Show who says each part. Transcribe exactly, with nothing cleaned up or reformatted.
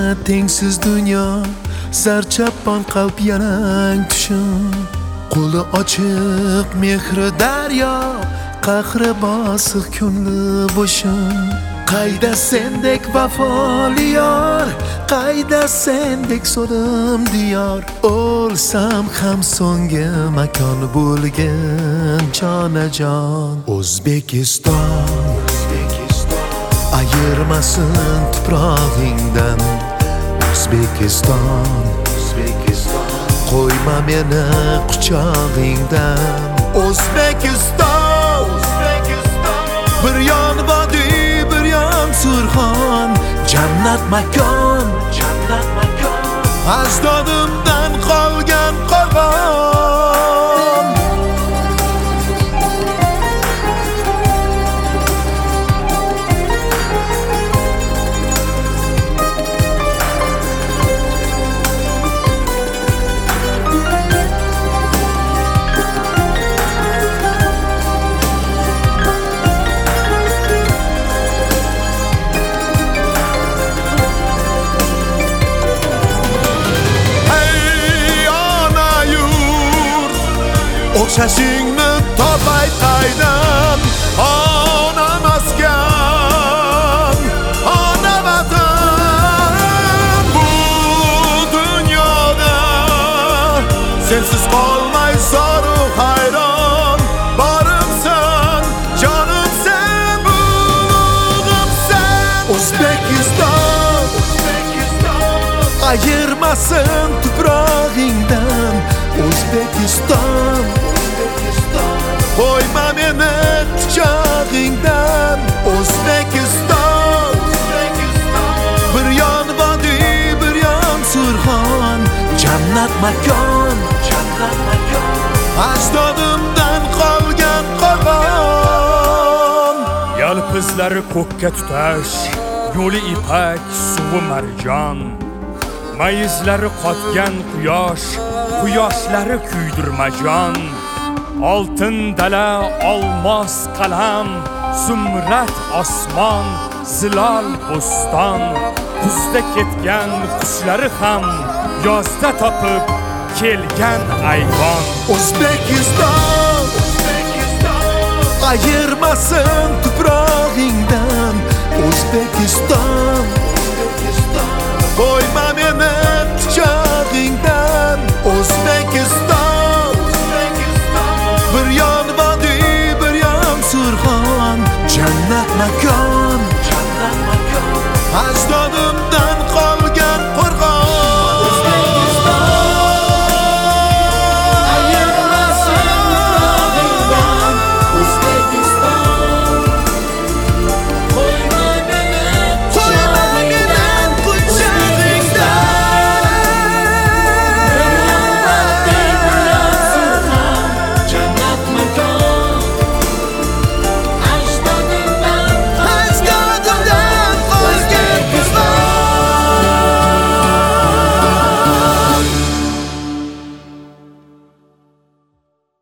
Speaker 1: tengsiz dunyo, sarchapon qalb yalang tushim. Qo'li ochiq mehri daryo, qahri bosiq ko'ngli bo'shim. Qayda sendek vafoli yor, qayda sendek so'lim diyor. O'lsam ham so'nggi makon bo'lgin jonajon. O'zbekiston, ayirmasin tuprog'ingdan. O'zbekiston, qo'yma meni quchog'ingdan. O'zbekiston, bir yon vodiy, bir yon Surxon. Jannat makon, jannat makon, ajdodimdan qolgan qo'rg'on. O'xshashingni topay qaydan, ona maskan, ona vatan. Bu dunyoda sensiz qolmay zoru hayron. Borimsan, jonimsan, bulug'imsan. O'zbekiston, ayirmasin tuprog'ingdan. O'zbekiston, qo'yma meni quchog'ingdan. O'zbekiston, bir yon vodiy, bir yon Surxon. Jannat makon, jannat makon, ajdodimdan qolgan qo'rg'on.
Speaker 2: Yalpizlari ko'kka tutash, yo'li ipak, suvi marjon. Mayizlari qotgan quyosh, quyoshlari kuydirmajon. Oltin dala, olmos qalam, zumrad osmon, zilol bo'ston. Kuzda ketgan qushlari ham yozda topib kelgan ayvon.
Speaker 1: O'zbekiston, ayirmasin tuprog'ingdan. O'zbekiston, qo'yma meni quchog'ingdan. O'zbekiston, bir yon